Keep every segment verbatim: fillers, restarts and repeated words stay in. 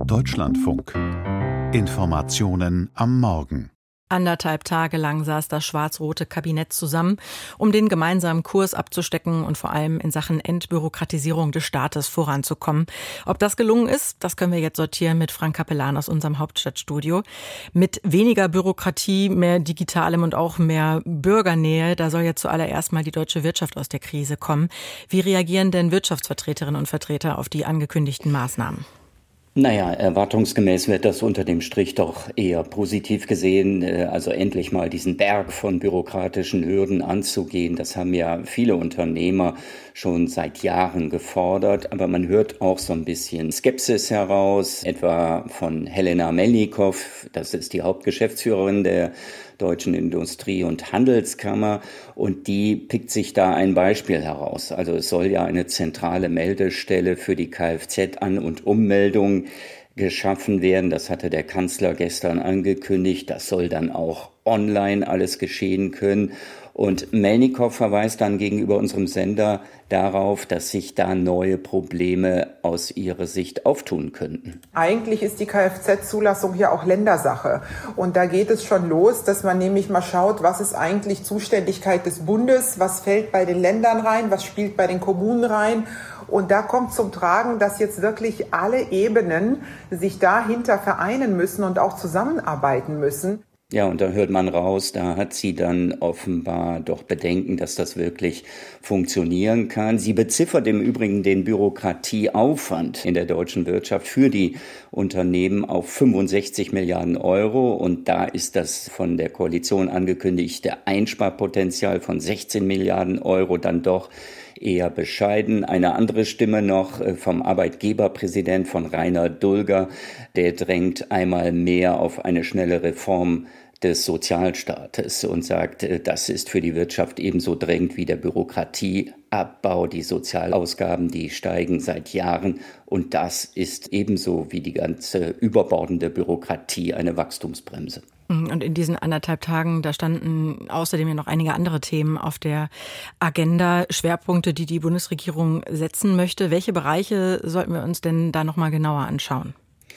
Deutschlandfunk. Informationen am Morgen. Anderthalb Tage lang saß das schwarz-rote Kabinett zusammen, um den gemeinsamen Kurs abzustecken und vor allem in Sachen Entbürokratisierung des Staates voranzukommen. Ob das gelungen ist, das können wir jetzt sortieren mit Frank Capellan aus unserem Hauptstadtstudio. Mit weniger Bürokratie, mehr Digitalem und auch mehr Bürgernähe, da soll jetzt zuallererst mal die deutsche Wirtschaft aus der Krise kommen. Wie reagieren denn Wirtschaftsvertreterinnen und Vertreter auf die angekündigten Maßnahmen? Naja, erwartungsgemäß wird das unter dem Strich doch eher positiv gesehen, also endlich mal diesen Berg von bürokratischen Hürden anzugehen. Das haben ja viele Unternehmer schon seit Jahren gefordert, aber man hört auch so ein bisschen Skepsis heraus, etwa von Helena Melnikow, das ist die Hauptgeschäftsführerin der Deutschen Industrie- und Handelskammer, und die pickt sich da ein Beispiel heraus. Also es soll ja eine zentrale Meldestelle für die Kfz-An- und Ummeldung geschaffen werden. Das hatte der Kanzler gestern angekündigt. Das soll dann auch online alles geschehen können. Und Melnikow verweist dann gegenüber unserem Sender darauf, dass sich da neue Probleme aus ihrer Sicht auftun könnten. Eigentlich ist die Kfz-Zulassung ja auch Ländersache. Und da geht es schon los, dass man nämlich mal schaut, was ist eigentlich Zuständigkeit des Bundes, was fällt bei den Ländern rein, was spielt bei den Kommunen rein. Und da kommt zum Tragen, dass jetzt wirklich alle Ebenen sich dahinter vereinen müssen und auch zusammenarbeiten müssen. Ja, und da hört man raus, da hat sie dann offenbar doch Bedenken, dass das wirklich funktionieren kann. Sie beziffert im Übrigen den Bürokratieaufwand in der deutschen Wirtschaft für die Unternehmen auf fünfundsechzig Milliarden Euro. Und da ist das von der Koalition angekündigte Einsparpotenzial von sechzehn Milliarden Euro dann doch eher bescheiden. Eine andere Stimme noch vom Arbeitgeberpräsident, von Rainer Dulger, der drängt einmal mehr auf eine schnelle Reform des Sozialstaates und sagt, das ist für die Wirtschaft ebenso drängend wie der Bürokratieabbau. Die Sozialausgaben, die steigen seit Jahren, und das ist ebenso wie die ganze überbordende Bürokratie eine Wachstumsbremse. Und in diesen anderthalb Tagen, da standen außerdem ja noch einige andere Themen auf der Agenda, Schwerpunkte, die die Bundesregierung setzen möchte. Welche Bereiche sollten wir uns denn da noch mal genauer anschauen?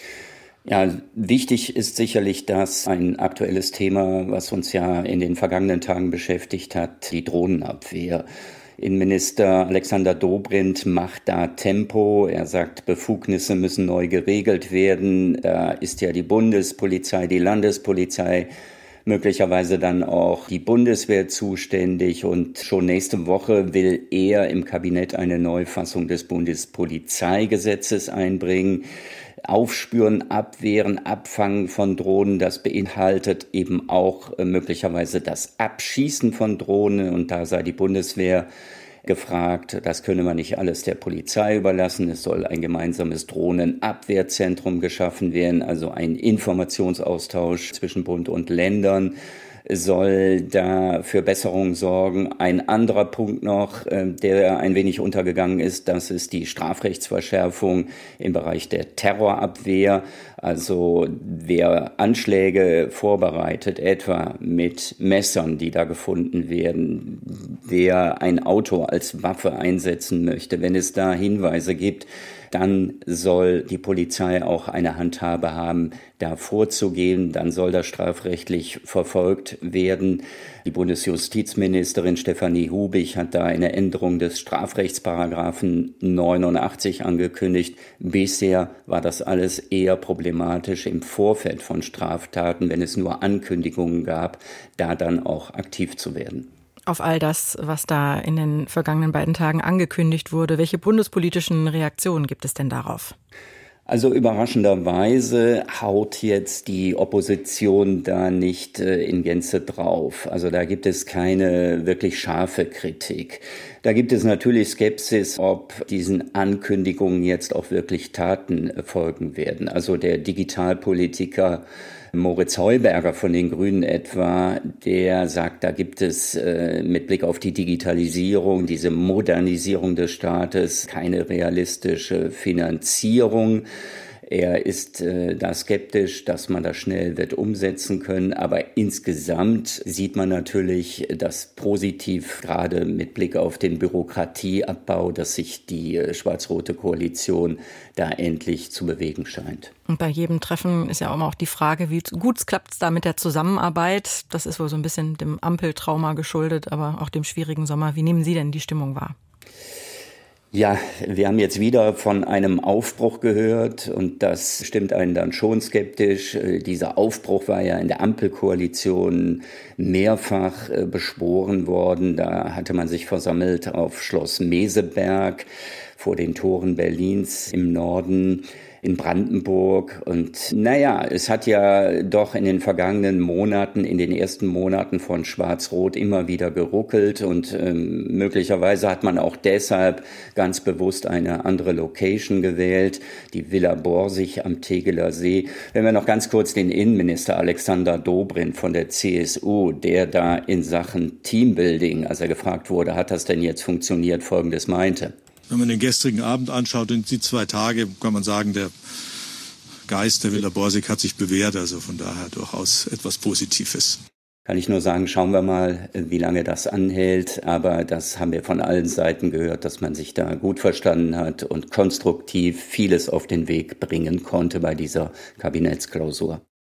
Ja, wichtig ist sicherlich das, ein aktuelles Thema, was uns ja in den vergangenen Tagen beschäftigt hat, die Drohnenabwehr. Innenminister Alexander Dobrindt macht da Tempo. Er sagt, Befugnisse müssen neu geregelt werden. Da ist ja die Bundespolizei, die Landespolizei, möglicherweise dann auch die Bundeswehr zuständig. Und schon nächste Woche will er im Kabinett eine Neufassung des Bundespolizeigesetzes einbringen. Aufspüren, abwehren, abfangen von Drohnen, das beinhaltet eben auch äh, möglicherweise das Abschießen von Drohnen, und da sei die Bundeswehr gefragt. Das könne man nicht alles der Polizei überlassen. Es soll ein gemeinsames Drohnenabwehrzentrum geschaffen werden, also ein Informationsaustausch zwischen Bund und Ländern soll da für Besserung sorgen. Ein anderer Punkt noch, der ein wenig untergegangen ist, das ist die Strafrechtsverschärfung im Bereich der Terrorabwehr. Also wer Anschläge vorbereitet, etwa mit Messern, die da gefunden werden, wer ein Auto als Waffe einsetzen möchte, wenn es da Hinweise gibt, dann soll die Polizei auch eine Handhabe haben, da vorzugehen. Dann soll das strafrechtlich verfolgt werden. Die Bundesjustizministerin Stefanie Hubig hat da eine Änderung des Strafrechtsparagraphen neunundachtzig angekündigt. Bisher war das alles eher problematisch im Vorfeld von Straftaten, wenn es nur Ankündigungen gab, da dann auch aktiv zu werden. Auf all das, was da in den vergangenen beiden Tagen angekündigt wurde, welche bundespolitischen Reaktionen gibt es denn darauf? Also überraschenderweise haut jetzt die Opposition da nicht äh, in Gänze drauf. Also da gibt es keine wirklich scharfe Kritik. Da gibt es natürlich Skepsis, ob diesen Ankündigungen jetzt auch wirklich Taten folgen werden. Also der Digitalpolitiker Moritz Heuberger von den Grünen etwa, der sagt, da gibt es äh, mit Blick auf die Digitalisierung, diese Modernisierung des Staates, keine realistische Finanzierung. Er ist äh, da skeptisch, dass man das schnell wird umsetzen können. Aber insgesamt sieht man natürlich, dass positiv, gerade mit Blick auf den Bürokratieabbau, dass sich die äh, schwarz-rote Koalition da endlich zu bewegen scheint. Und bei jedem Treffen ist ja auch immer auch die Frage, wie gut klappt es da mit der Zusammenarbeit? Das ist wohl so ein bisschen dem Ampeltrauma geschuldet, aber auch dem schwierigen Sommer. Wie nehmen Sie denn die Stimmung wahr? Ja, wir haben jetzt wieder von einem Aufbruch gehört und das stimmt einen dann schon skeptisch. Dieser Aufbruch war ja in der Ampelkoalition mehrfach beschworen worden. Da hatte man sich versammelt auf Schloss Meseberg vor den Toren Berlins im Norden, in Brandenburg. Und naja, es hat ja doch in den vergangenen Monaten, in den ersten Monaten von Schwarz-Rot immer wieder geruckelt und ähm, möglicherweise hat man auch deshalb ganz bewusst eine andere Location gewählt, die Villa Borsig am Tegeler See. Wenn wir noch ganz kurz den Innenminister Alexander Dobrindt von der C S U, der da in Sachen Teambuilding, als er gefragt wurde, hat das denn jetzt funktioniert, Folgendes meinte. Wenn man den gestrigen Abend anschaut und die zwei Tage, kann man sagen, der Geist der Villa Borsig hat sich bewährt. Also von daher durchaus etwas Positives. Kann ich nur sagen, schauen wir mal, wie lange das anhält. Aber das haben wir von allen Seiten gehört, dass man sich da gut verstanden hat und konstruktiv vieles auf den Weg bringen konnte bei dieser Kabinettsklausur.